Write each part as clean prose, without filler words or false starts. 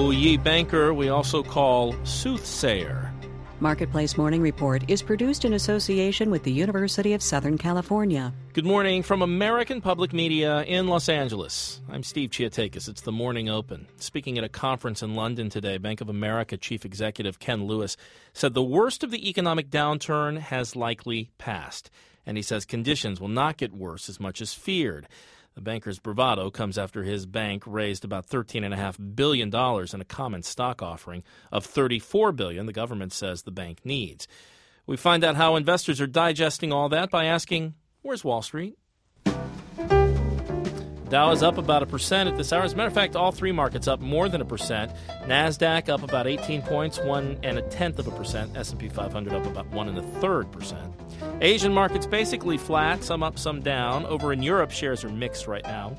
Ye banker we also call soothsayer. Marketplace Morning Report is produced in association with the University of Southern California. Good morning from American Public Media in Los Angeles. I'm Steve Chiatakis. It's the Morning Open. Speaking at a conference in London today, Bank of America Chief Executive Ken Lewis said the worst of the economic downturn has likely passed. And he says conditions will not get worse as much as feared. The banker's bravado comes after his bank raised about $13.5 billion in a common stock offering of $34 billion the government says the bank needs. We find out how investors are digesting all that by asking, where's Wall Street? Dow is up about 1% at this hour. As a matter of fact, all three markets up more than 1%. NASDAQ up about 18 points, 1.1%. S&P 500 up about 1.33%. Asian markets basically flat, some up, some down. Over in Europe, shares are mixed right now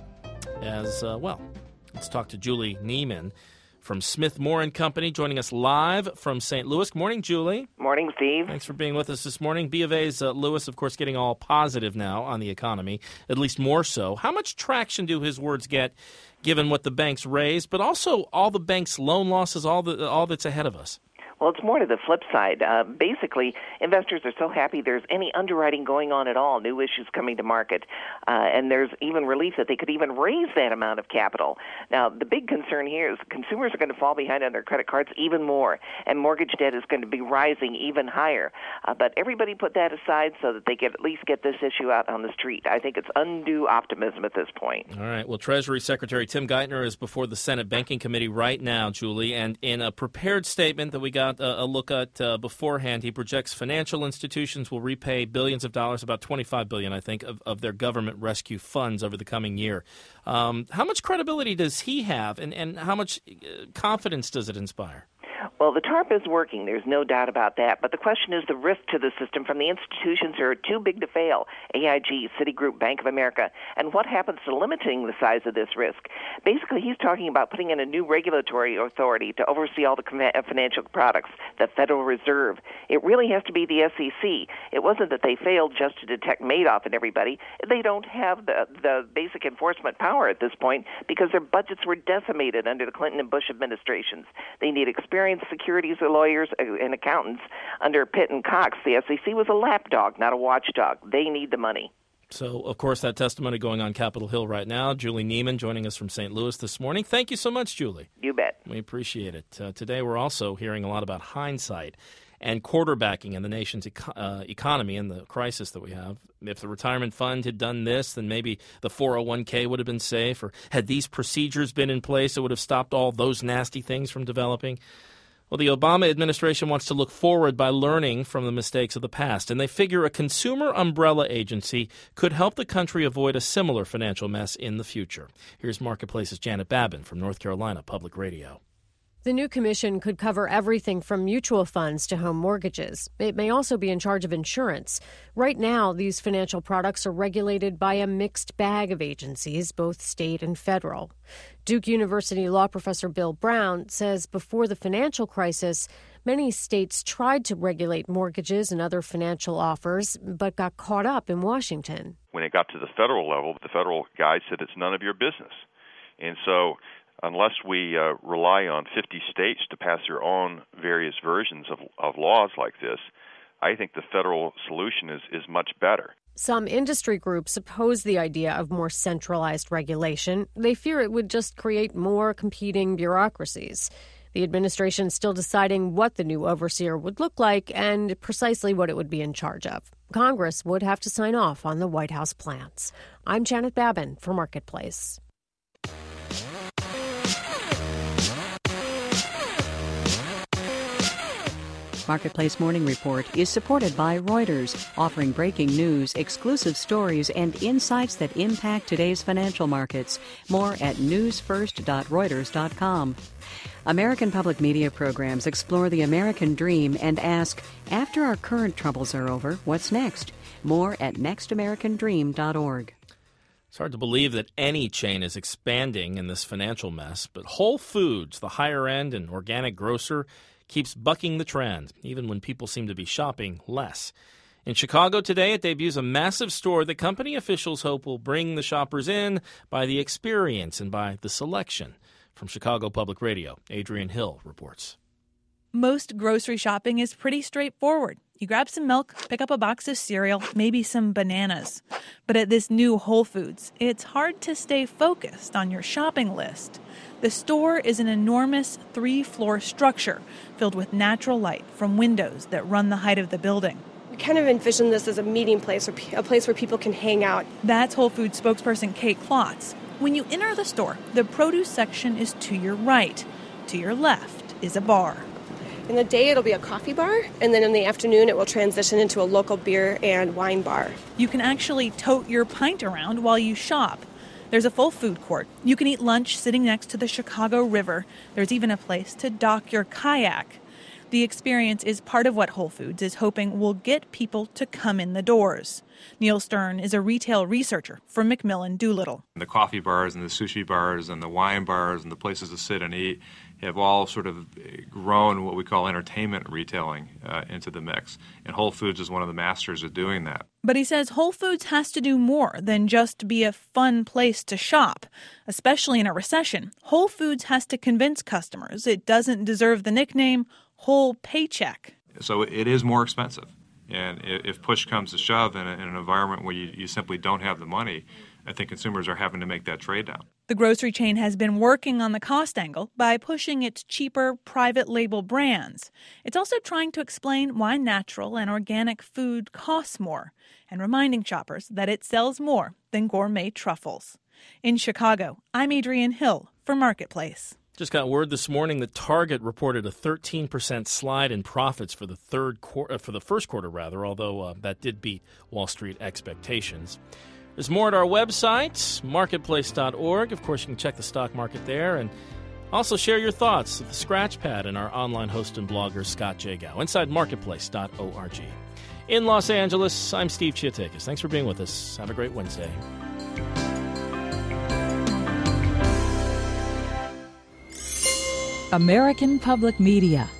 as well. Let's talk to Julie Neiman from Smith Moore & Company, joining us live from St. Louis. Good morning, Julie. Morning, Steve. Thanks for being with us this morning. B of A's Lewis, of course, getting all positive now on the economy, at least more so. How much traction do his words get, given what the banks raised, but also all the bank's loan losses, all that's ahead of us? Well, it's more to the flip side. Basically, investors are so happy there's any underwriting going on at all, new issues coming to market, and there's even relief that they could even raise that amount of capital. Now, the big concern here is consumers are going to fall behind on their credit cards even more, and mortgage debt is going to be rising even higher. But everybody put that aside so that they can at least get this issue out on the street. I think it's undue optimism at this point. All right. Well, Treasury Secretary Tim Geithner is before the Senate Banking Committee right now, Julie, and in a prepared statement that we got a look at beforehand, he projects financial institutions will repay billions of dollars, about $25 billion, I think, of their government rescue funds over the coming year. How much credibility does he have, and how much confidence does it inspire? Well, the TARP is working. There's no doubt about that. But the question is the risk to the system from the institutions who are too big to fail, AIG, Citigroup, Bank of America, and what happens to limiting the size of this risk. Basically, he's talking about putting in a new regulatory authority to oversee all the financial products, the Federal Reserve. It really has to be the SEC. It wasn't that they failed just to detect Madoff and everybody. They don't have the basic enforcement power at this point because their budgets were decimated under the Clinton and Bush administrations. They need experienced securities lawyers and accountants under Pitt and Cox. The SEC was a lapdog, not a watchdog. They need the money. So, of course, that testimony going on Capitol Hill right now. Julie Neiman joining us from St. Louis this morning. Thank you so much, Julie. You bet. We appreciate it. Today we're also hearing a lot about hindsight and quarterbacking in the nation's economy and the crisis that we have. If the retirement fund had done this, then maybe the 401k would have been safe, or had these procedures been in place, it would have stopped all those nasty things from developing. Well, the Obama administration wants to look forward by learning from the mistakes of the past, and they figure a consumer umbrella agency could help the country avoid a similar financial mess in the future. Here's Marketplace's Janet Babin from North Carolina Public Radio. The new commission could cover everything from mutual funds to home mortgages. It may also be in charge of insurance. Right now, these financial products are regulated by a mixed bag of agencies, both state and federal. Duke University law professor Bill Brown says before the financial crisis, many states tried to regulate mortgages and other financial offers, but got caught up in Washington. When it got to the federal level, the federal guy said it's none of your business. And so unless we rely on 50 states to pass their own various versions of laws like this, I think the federal solution is much better. Some industry groups oppose the idea of more centralized regulation. They fear it would just create more competing bureaucracies. The administration is still deciding what the new overseer would look like and precisely what it would be in charge of. Congress would have to sign off on the White House plans. I'm Janet Babin for Marketplace. Marketplace Morning Report is supported by Reuters, offering breaking news, exclusive stories, and insights that impact today's financial markets. More at newsfirst.reuters.com. American Public Media programs explore the American dream and ask, after our current troubles are over, what's next? More at nextamericandream.org. It's hard to believe that any chain is expanding in this financial mess, but Whole Foods, the higher-end and organic grocer, keeps bucking the trend, even when people seem to be shopping less. In Chicago today, it debuts a massive store that company officials hope will bring the shoppers in by the experience and by the selection. From Chicago Public Radio, Adrian Hill reports. Most grocery shopping is pretty straightforward. You grab some milk, pick up a box of cereal, maybe some bananas. But at this new Whole Foods, it's hard to stay focused on your shopping list. The store is an enormous 3-floor structure filled with natural light from windows that run the height of the building. We kind of envision this as a meeting place, or a place where people can hang out. That's Whole Foods spokesperson Kate Klotz. When you enter the store, the produce section is to your right. To your left is a bar. In the day, it'll be a coffee bar, and then in the afternoon, it will transition into a local beer and wine bar. You can actually tote your pint around while you shop. There's a full food court. You can eat lunch sitting next to the Chicago River. There's even a place to dock your kayak. The experience is part of what Whole Foods is hoping will get people to come in the doors. Neil Stern is a retail researcher for Macmillan Doolittle. The coffee bars and the sushi bars and the wine bars and the places to sit and eat have all sort of grown what we call entertainment retailing into the mix. And Whole Foods is one of the masters of doing that. But he says Whole Foods has to do more than just be a fun place to shop. Especially in a recession, Whole Foods has to convince customers it doesn't deserve the nickname Whole Paycheck. So it is more expensive. And if push comes to shove in an environment where you simply don't have the money, I think consumers are having to make that trade down. The grocery chain has been working on the cost angle by pushing its cheaper private label brands. It's also trying to explain why natural and organic food costs more and reminding shoppers that it sells more than gourmet truffles. In Chicago, I'm Adrian Hill for Marketplace. Just got word this morning that Target reported a 13% slide in profits for the first quarter, although that did beat Wall Street expectations. There's more at our website, marketplace.org. Of course, you can check the stock market there and also share your thoughts at the Scratchpad and our online host and blogger, Scott Jagow, inside marketplace.org. In Los Angeles, I'm Steve Chiatakis. Thanks for being with us. Have a great Wednesday. American Public Media.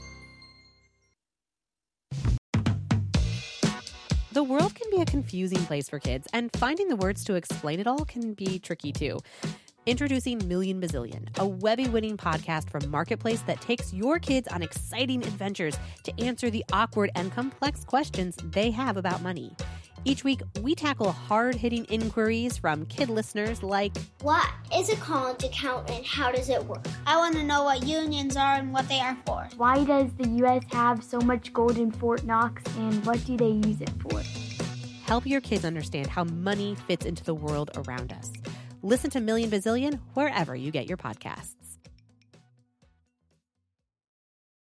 The world can be a confusing place for kids, and finding the words to explain it all can be tricky too. Introducing Million Bazillion, a Webby-winning podcast from Marketplace that takes your kids on exciting adventures to answer the awkward and complex questions they have about money. Each week, we tackle hard-hitting inquiries from kid listeners like, what is a college account and how does it work? I want to know what unions are and what they are for. Why does the U.S. have so much gold in Fort Knox and what do they use it for? Help your kids understand how money fits into the world around us. Listen to Million Bazillion wherever you get your podcasts.